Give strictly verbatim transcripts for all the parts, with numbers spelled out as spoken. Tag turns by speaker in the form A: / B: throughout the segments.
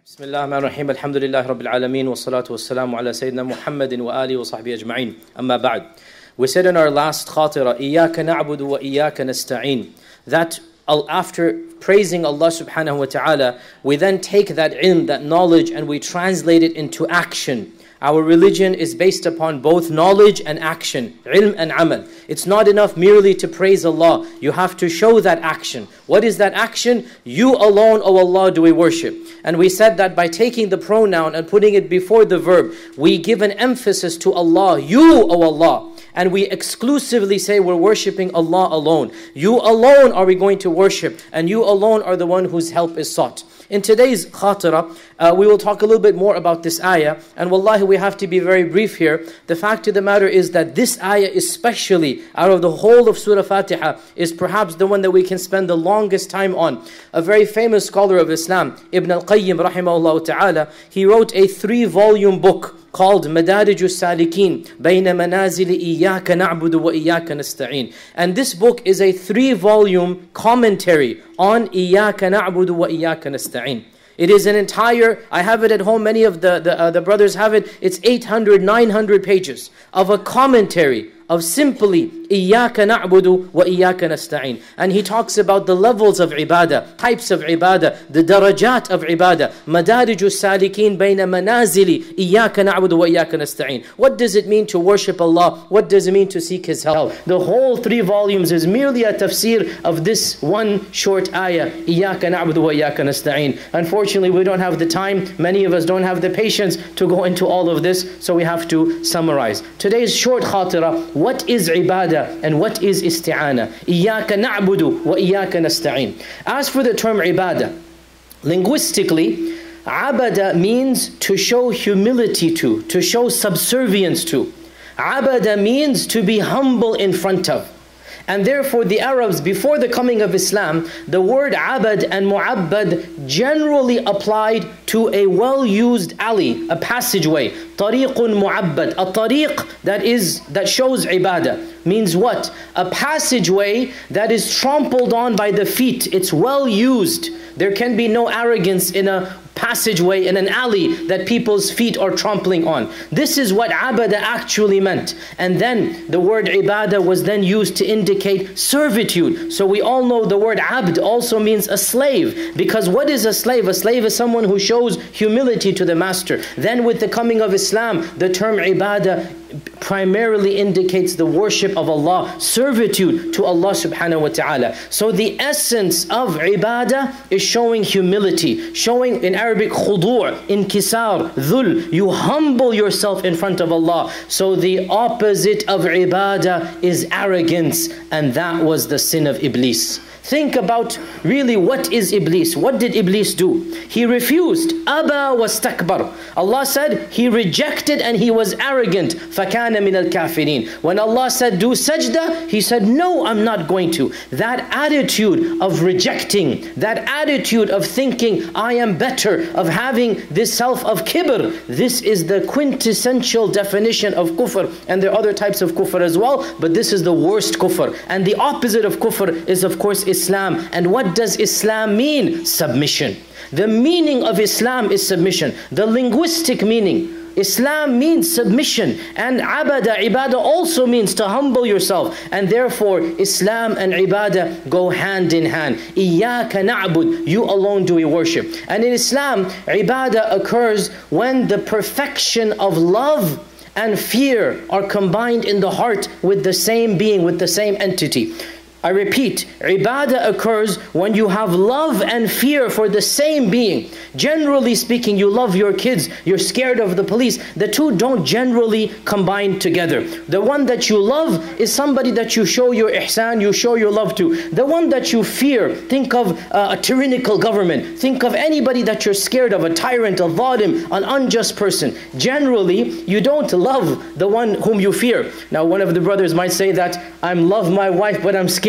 A: بسم الله الرحمن الرحيم الحمد لله رب العالمين والصلاة والسلام على سيدنا محمد وآله وصحبه أجمعين أما بعد. We said in our last khatira إياك نعبد وإياك نستعين, that after praising Allah subhanahu wa ta'ala, we then take that ilm, that knowledge, and we translate it into action. Our religion is based upon both knowledge and action, ilm and amal. It's not enough merely to praise Allah. You have to show that action. What is that action? You alone, O Allah, do we worship. And we said that by taking the pronoun and putting it before the verb, we give an emphasis to Allah. You, O Allah. And we exclusively say we're worshipping Allah alone. You alone are we going to worship, and you alone are the one whose help is sought. In today's khatira, uh, we will talk a little bit more about this ayah, and wallahi we have to be very brief here. The fact of the matter is that this ayah especially, out of the whole of Surah Fatiha, is perhaps the one that we can spend the longest time on. A very famous scholar of Islam, Ibn al-Qayyim rahimahullah ta'ala, he wrote a three-volume book called Madarij al-Salikin Bayna Manazil Iyaka Na'budu wa Iyaka Nasta'in. And this book is a three-volume commentary on Iyaka Na'budu wa Iyaka Nasta'in. It is an entire, I have it at home, many of the, the, uh, the brothers have it, it's eight hundred, nine hundred pages of a commentary of simply Iyaka na'budu wa Iyaka nasta'in. And he talks about the levels of ibadah, types of ibadah, the darajat of ibadah. Madariju salikin bayna manazili Iyaka na'budu wa Iyaka nasta'in. What does it mean to worship Allah? What does it mean to seek His help? The whole three volumes is merely a tafsir of this one short ayah, Iyaka na'budu wa Iyaka nasta'in. Unfortunately, we don't have the time. Many of us don't have the patience to go into all of this, so we have to summarize. Today's short khatira, what is ibadah and what is isti'ana? Iyaka na'budu wa iyaka nasta'in. As for the term ibadah, linguistically, abada means to show humility to, to show subservience to. Abada means to be humble in front of. And therefore the Arabs, before the coming of Islam, the word abad and mu'abbad generally applied to a well-used alley, a passageway. Tariqun mu'abbad. A tariq that is that shows ibadah. Means what? A passageway that is trampled on by the feet. It's well used. There can be no arrogance in a passageway in an alley that people's feet are trampling on. This is what abada actually meant. And then the word ibadah was then used to indicate servitude. So we all know the word abd also means a slave. Because what is a slave? A slave is someone who shows humility to the master. Then with the coming of Islam, the term ibadah primarily indicates the worship of Allah, servitude to Allah subhanahu wa ta'ala. So the essence of ibadah is showing humility, showing in Arabic khudu', inkisar, dhul. You humble yourself in front of Allah. So the opposite of ibadah is arrogance, and that was the sin of Iblis. Think about really what is Iblis. What did Iblis do? He refused. Aba wastakbar. Allah said he rejected and he was arrogant. Fakana min al-kafirin. When Allah said do sajda, he said no, I'm not going to. That attitude of rejecting, that attitude of thinking I am better, of having this self of kibr, this is the quintessential definition of kufr. And there are other types of kufr as well, but this is the worst kufr. And the opposite of kufr is of course Islam. And what does Islam mean? Submission. The meaning of Islam is submission. The linguistic meaning, Islam means submission. And abada, ibadah also means to humble yourself. And therefore Islam and ibadah go hand in hand. Iyaka na'bud, you alone do we worship. And in Islam, ibadah occurs when the perfection of love and fear are combined in the heart with the same being, with the same entity. I repeat, ibadah occurs when you have love and fear for the same being. Generally speaking, you love your kids, you're scared of the police. The two don't generally combine together. The one that you love is somebody that you show your ihsan, you show your love to. The one that you fear, think of uh, a tyrannical government. Think of anybody that you're scared of, a tyrant, a dhalim, an unjust person. Generally, you don't love the one whom you fear. Now, one of the brothers might say that, I love my wife, but I'm scared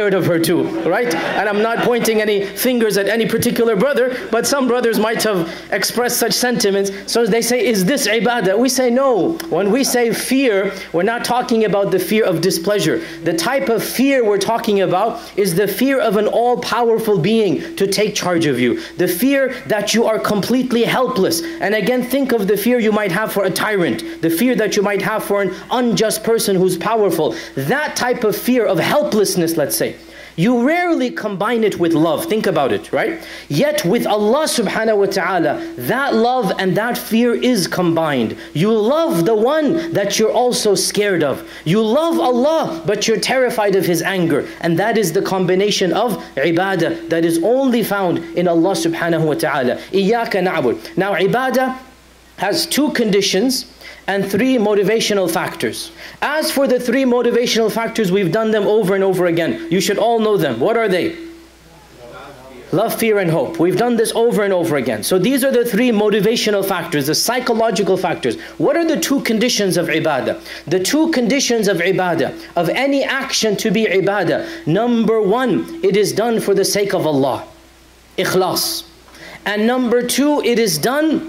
A: scared of her too, right? And I'm not pointing any fingers at any particular brother, but some brothers might have expressed such sentiments. So they say, is this ibadah? We say no. When we say fear, we're not talking about the fear of displeasure. The type of fear we're talking about is the fear of an all-powerful being to take charge of you. The fear that you are completely helpless. And again, think of the fear you might have for a tyrant, the fear that you might have for an unjust person who's powerful. That type of fear of helplessness, let's say, you rarely combine it with love. Think about it, right? Yet with Allah subhanahu wa ta'ala, that love and that fear is combined. You love the one that you're also scared of. You love Allah, but you're terrified of His anger. And that is the combination of ibadah that is only found in Allah subhanahu wa ta'ala. Iyaka na'bud. Now ibadah has two conditions and three motivational factors. As for the three motivational factors, we've done them over and over again. You should all know them. What are they? Love, fear, and hope. We've done this over and over again. So these are the three motivational factors, the psychological factors. What are the two conditions of ibadah? The two conditions of ibadah, of any action to be ibadah. Number one, it is done for the sake of Allah. Ikhlas. And number two, it is done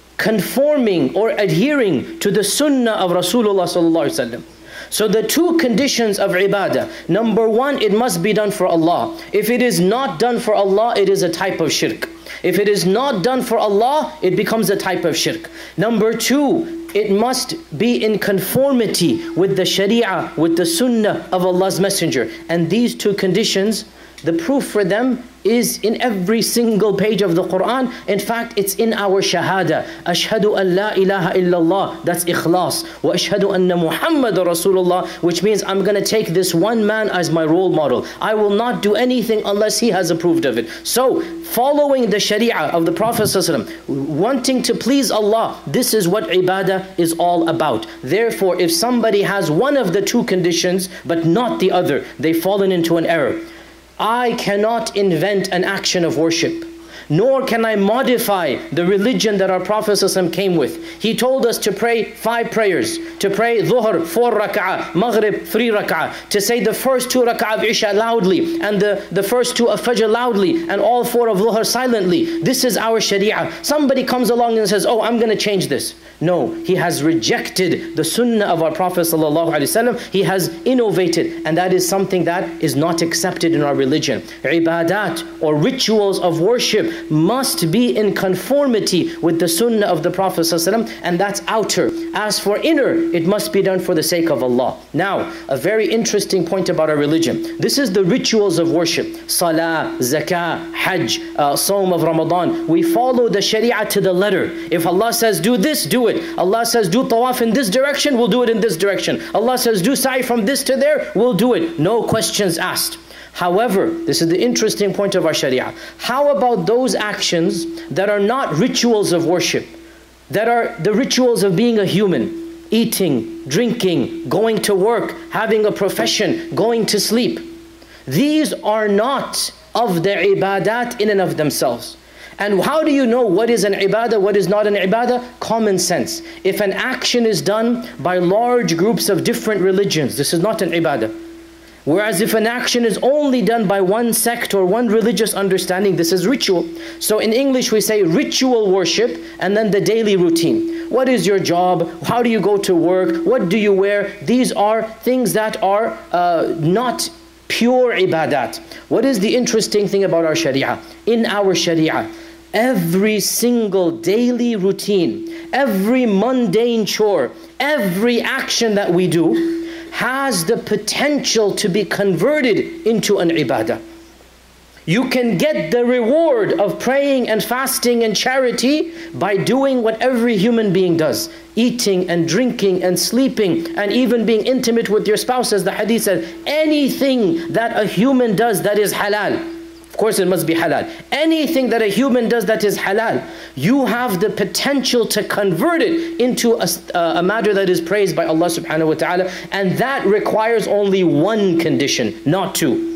A: conforming or adhering to the sunnah of Rasulullah sallallahu alaihi wasallam. So the two conditions of ibadah. Number one, it must be done for Allah. If it is not done for Allah, it is a type of shirk. If it is not done for Allah, it becomes a type of shirk. Number two, it must be in conformity with the sharia, with the sunnah of Allah's messenger. And these two conditions, the proof for them is in every single page of the Quran. In fact, it's in our shahada. Ashhadu an la ilaha illallah. That's ikhlas. Wa ashhadu anna Muhammad Rasulullah, which means I'm going to take this one man as my role model. I will not do anything unless he has approved of it. So, following the sharia of the Prophet ﷺ, wanting to please Allah, this is what ibadah is all about. Therefore, if somebody has one of the two conditions, but not the other, they've fallen into an error. I cannot invent an action of worship, nor can I modify the religion that our Prophet ﷺ came with. He told us to pray five prayers, to pray dhuhr, four rak'ah, maghrib, three rak'ah, to say the first two rak'ah of isha loudly, and the, the first two of fajr loudly, and all four of dhuhr silently. This is our sharia. Somebody comes along and says, oh, I'm going to change this. No, he has rejected the sunnah of our Prophet ﷺ. He has innovated, and that is something that is not accepted in our religion. Ibadat, or rituals of worship, must be in conformity with the sunnah of the Prophet ﷺ, and that's outer. As for inner, it must be done for the sake of Allah. Now, a very interesting point about our religion. This is the rituals of worship. Salah, zakah, hajj, uh, Sawm of Ramadan. We follow the sharia to the letter. If Allah says do this, do it. Allah says do tawaf in this direction, we'll do it in this direction. Allah says do sa'i from this to there, we'll do it. No questions asked. However, this is the interesting point of our sharia. How about those actions that are not rituals of worship, that are the rituals of being a human? Eating, drinking, going to work, having a profession, going to sleep. These are not of the ibadat in and of themselves. And how do you know what is an ibadah, what is not an ibadah? Common sense. If an action is done by large groups of different religions, this is not an ibadah. Whereas if an action is only done by one sect or one religious understanding, this is ritual. So in English we say ritual worship, and then the daily routine. What is your job? How do you go to work? What do you wear? These are things that are uh, not pure ibadat. What is the interesting thing about our sharia? In our sharia, every single daily routine, every mundane chore, every action that we do has the potential to be converted into an ibadah. You can get the reward of praying and fasting and charity by doing what every human being does. Eating and drinking and sleeping and even being intimate with your spouse, as the hadith says. Anything that a human does that is halal. Of course it must be halal. Anything that a human does that is halal, you have the potential to convert it into a, uh, a matter that is praised by Allah subhanahu wa ta'ala. And that requires only one condition, not two.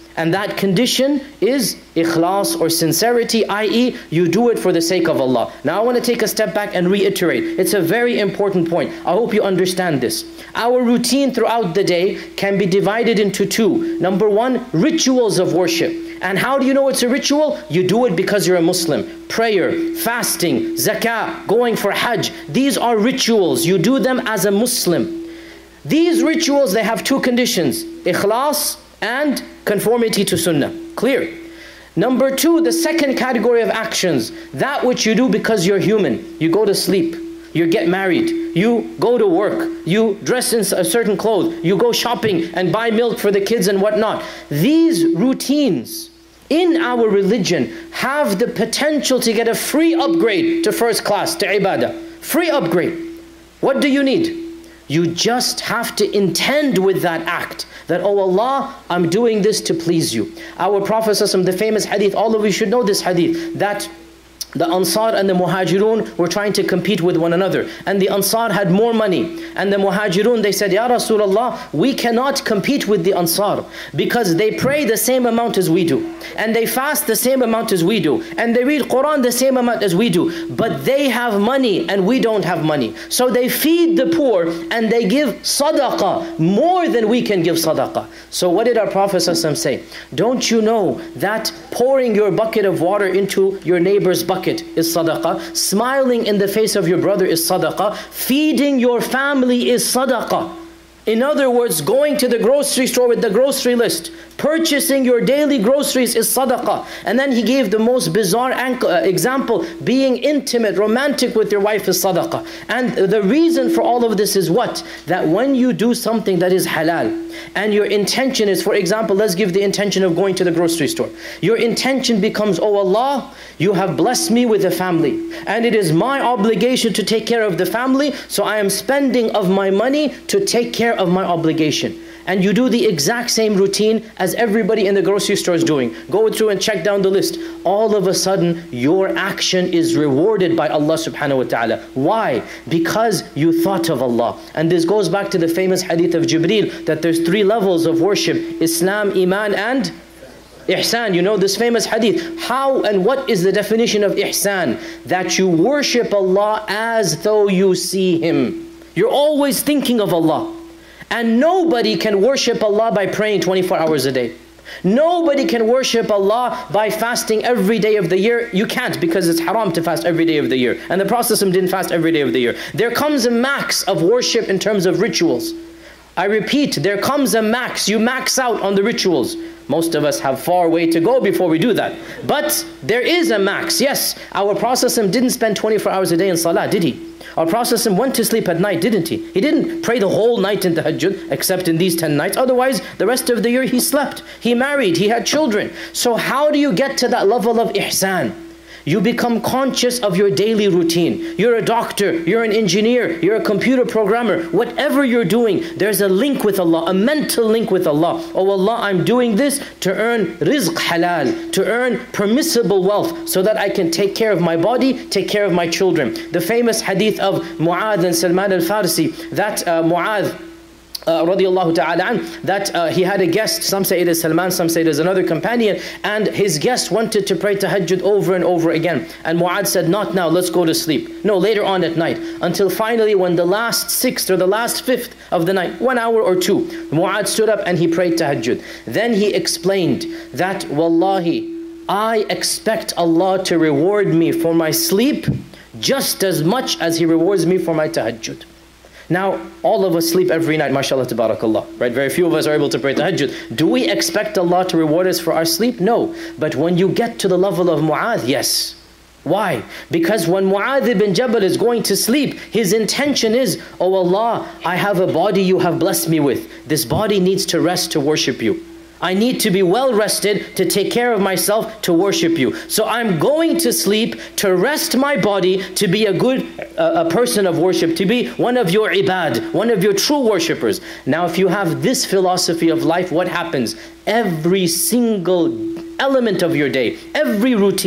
A: And that condition is ikhlas or sincerity, that is you do it for the sake of Allah. Now I want to take a step back and reiterate. It's a very important point. I hope you understand this. Our routine throughout the day can be divided into two. Number one, rituals of worship. And how do you know it's a ritual? You do it because you're a Muslim. Prayer, fasting, zakah, going for hajj. These are rituals. You do them as a Muslim. These rituals, they have two conditions. Ikhlas and conformity to sunnah. Clear? Number two, the second category of actions. That which you do because you're human. You go to sleep. You get married. You go to work. You dress in a certain clothes. You go shopping and buy milk for the kids and whatnot. These routines in our religion have the potential to get a free upgrade to first class, to ibadah. Free upgrade. What do you need? You just have to intend with that act that, oh Allah, I'm doing this to please you. Our Prophet ﷺ, the famous hadith, all of you should know this hadith, that the Ansar and the Muhajirun were trying to compete with one another. And the Ansar had more money. And the Muhajirun, they said, Ya Rasulullah, we cannot compete with the Ansar because they pray the same amount as we do. And they fast the same amount as we do. And they read Quran the same amount as we do. But they have money and we don't have money. So they feed the poor and they give sadaqah more than we can give sadaqah. So what did our Prophet ﷺ say? Don't you know that pouring your bucket of water into your neighbor's bucket is sadaqah, smiling in the face of your brother is sadaqah, feeding your family is sadaqah. In other words, going to the grocery store with the grocery list, purchasing your daily groceries is sadaqah. And then he gave the most bizarre example, being intimate, romantic with your wife is sadaqah. And the reason for all of this is what? That when you do something that is halal, and your intention is, for example, let's give the intention of going to the grocery store. Your intention becomes, oh Allah, you have blessed me with a family. And it is my obligation to take care of the family, so I am spending of my money to take care of my obligation. And you do the exact same routine as everybody in the grocery store is doing. Go through and check down the list. All of a sudden, your action is rewarded by Allah subhanahu wa ta'ala. Why? Because you thought of Allah. And this goes back to the famous hadith of Jibreel, that there's three levels of worship: Islam, Iman, and Ihsan. You know this famous hadith. How and what is the definition of Ihsan? That you worship Allah as though you see Him. You're always thinking of Allah. And nobody can worship Allah by praying twenty-four hours a day. Nobody can worship Allah by fasting every day of the year. You can't, because it's haram to fast every day of the year. And the Prophet didn't fast every day of the year. There comes a max of worship in terms of rituals. I repeat, there comes a max. You max out on the rituals. Most of us have far way to go before we do that. But there is a max. Yes, our Prophet didn't spend twenty-four hours a day in salah, did he? Our Prophet went to sleep at night, didn't he? He didn't pray the whole night in tahajjud, except in these ten nights. Otherwise, the rest of the year he slept. He married, he had children. So how do you get to that level of ihsan? You become conscious of your daily routine. You're a doctor, you're an engineer, you're a computer programmer. Whatever you're doing, there's a link with Allah, a mental link with Allah. Oh Allah, I'm doing this to earn rizq halal, to earn permissible wealth, so that I can take care of my body, take care of my children. The famous hadith of Mu'adh and Salman al-Farsi, that uh, Mu'adh, Uh, radiallahu ta'ala an, that uh, he had a guest, some say it is Salman, some say it is another companion, and his guest wanted to pray tahajjud over and over again. And Mu'adh said, not now, let's go to sleep. No, later on at night. Until finally when the last sixth or the last fifth of the night, one hour or two, Mu'adh stood up and he prayed tahajjud. Then he explained that, Wallahi, I expect Allah to reward me for my sleep just as much as He rewards me for my tahajjud. Now, all of us sleep every night, mashallah, tabarakallah, right? Very few of us are able to pray tahajjud. Do we expect Allah to reward us for our sleep? No. But when you get to the level of Mu'adh, yes. Why? Because when Mu'adh ibn Jabal is going to sleep, his intention is, oh Allah, I have a body you have blessed me with. This body needs to rest to worship you. I need to be well rested to take care of myself to worship you. So I'm going to sleep to rest my body to be a good uh, a person of worship, to be one of your ibad, one of your true worshippers. Now if you have this philosophy of life, what happens? Every single element of your day, every routine,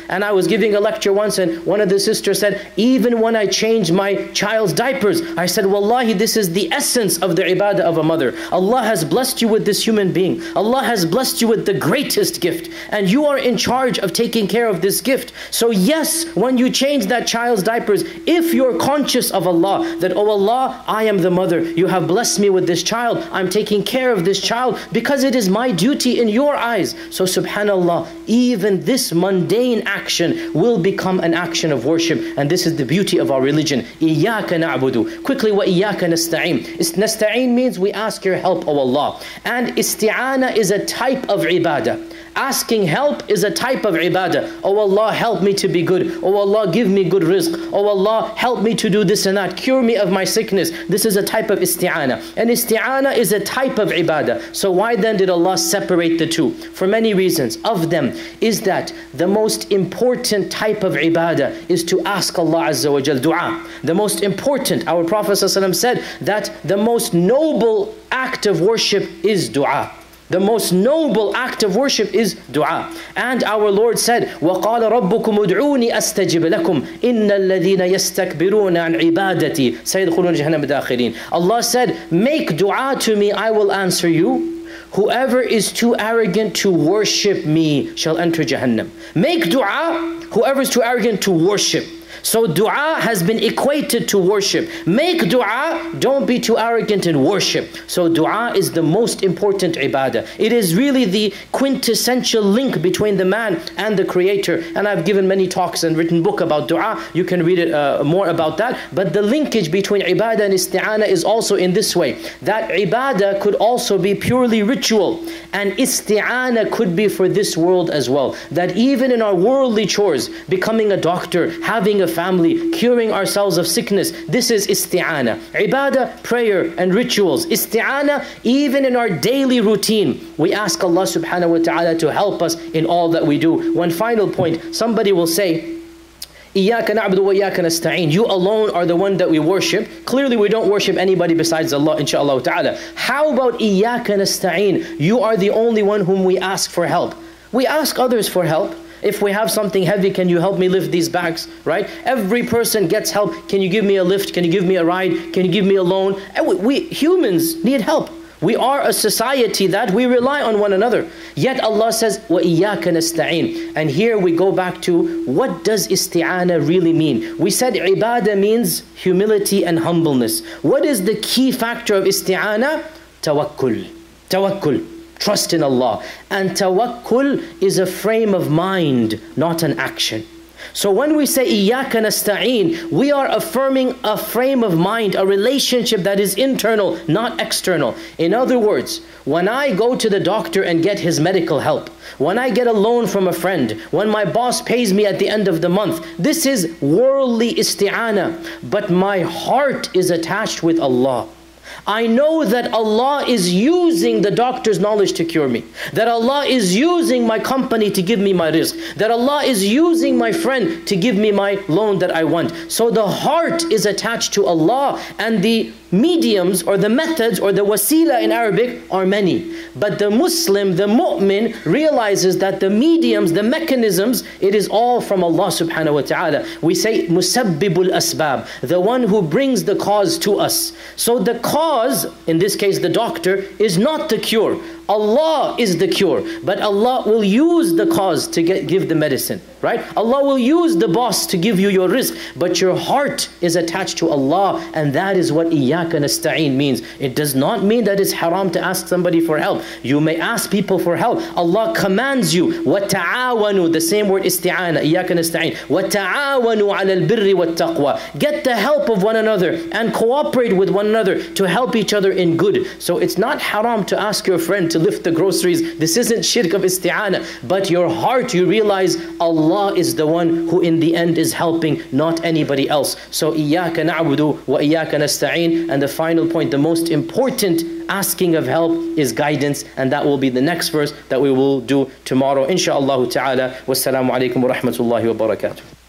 A: And I was giving a lecture once, and one of the sisters said, even when I change my child's diapers, I said, wallahi, this is the essence of the ibadah of a mother. Allah has blessed you with this human being. Allah has blessed you with the greatest gift, and you are in charge of taking care of this gift. So yes, when you change that child's diapers, if you're conscious of Allah, that, oh Allah, I am the mother, you have blessed me with this child, I'm taking care of this child because it is my duty in your eyes. So subhanallah, even this mundane action will become an action of worship, and this is the beauty of our religion. Iyaka na'budu. Quickly, wa iyaka nasta'in. Nasta'in means we ask your help, O Allah. And isti'ana is a type of ibadah. Asking help is a type of ibadah. Oh Allah, help me to be good. Oh Allah, give me good rizq. Oh Allah, help me to do this and that. Cure me of my sickness. This is a type of isti'ana. And isti'ana is a type of ibadah. So why then did Allah separate the two? For many reasons. Of them is that the most important type of ibadah is to ask Allah Azza wa Jal dua. The most important, our Prophet ﷺ said that the most noble act of worship is dua. The most noble act of worship is dua. And our Lord said, وَقَالَ رَبُّكُمُ ادْعُونِي أَسْتَجِبْ لَكُمْ إِنَّ الَّذِينَ يَسْتَكْبِرُونَ عَنْ عِبَادَتِي سَيَدْخُلُونَ جَهَنَّمَ دَاخِرِينَ. Allah said, make dua to me, I will answer you. Whoever is too arrogant to worship me shall enter Jahannam. Make dua, whoever is too arrogant to worship. So dua has been equated to worship. Make dua, don't be too arrogant in worship. So dua is the most important ibadah. It is really the quintessential link between the man and the Creator. And I've given many talks and written book about dua. You can read it uh, more about that. But the linkage between ibadah and isti'ana is also in this way. That ibadah could also be purely ritual. And isti'ana could be for this world as well. That even in our worldly chores, becoming a doctor, having a family, curing ourselves of sickness, this is isti'ana. Ibadah, prayer and rituals. Isti'ana, even in our daily routine, we ask Allah subhanahu wa ta'ala to help us in all that we do. One final point, somebody will say, إِيَّاكَ نَعْبُدُ وَإِيَّاكَ نَسْتَعِينَ. You alone are the one that we worship. Clearly we don't worship anybody besides Allah, inshaAllah ta'ala. How about إِيَّاكَ نَسْتَعِينَ? You are the only one whom we ask for help. We ask others for help. If we have something heavy, can you help me lift these bags, right? Every person gets help. Can you give me a lift? Can you give me a ride? Can you give me a loan? And we, we humans need help. We are a society that we rely on one another. Yet Allah says, وَإِيَّاكَ نَسْتَعِينَ. And here we go back to, what does isti'ana really mean? We said ibadah means humility and humbleness. What is the key factor of isti'ana? Tawakkul. Tawakkul. Trust in Allah. And tawakkul is a frame of mind, not an action. So when we say إِيَّاكَ نَسْتَعِينَ, we are affirming a frame of mind, a relationship that is internal, not external. In other words, when I go to the doctor and get his medical help, when I get a loan from a friend, when my boss pays me at the end of the month, this is worldly isti'ana. But my heart is attached with Allah. I know that Allah is using the doctor's knowledge to cure me. That Allah is using my company to give me my rizq. That Allah is using my friend to give me my loan that I want. So the heart is attached to Allah, and the mediums or the methods or the wasila in Arabic are many. But the Muslim, the mu'min, realizes that the mediums, the mechanisms, it is all from Allah subhanahu wa ta'ala. We say musabbibul asbab, the one who brings the cause to us. So the cause, in this case the doctor, is not the cure. Allah is the cure, but Allah will use the cause to get, give the medicine, right? Allah will use the boss to give you your rizq, but your heart is attached to Allah, and that is what إِيَّاكَ نَسْتَعِينَ means. It does not mean that it's haram to ask somebody for help. You may ask people for help. Allah commands you, وَتَعَاوَنُوا, the same word isti'ana, إِيَّاكَ نَسْتَعِينَ, وَتَعَاوَنُوا عَلَى الْبِرِّ وَالتَّقْوَى. Get the help of one another and cooperate with one another to help each other in good. So it's not haram to ask your friend to lift the groceries. This isn't shirk of isti'ana, but your heart, you realize Allah is the one who in the end is helping, not anybody else. So إِيَّاكَ نَعْبُدُ وَإِيَّاكَ نَسْتَعِينَ. And the final point, the most important asking of help is guidance, and that will be the next verse that we will do tomorrow, inshaAllah ta'ala. Wassalamu alaikum wa rahmatullahi wa barakatuh.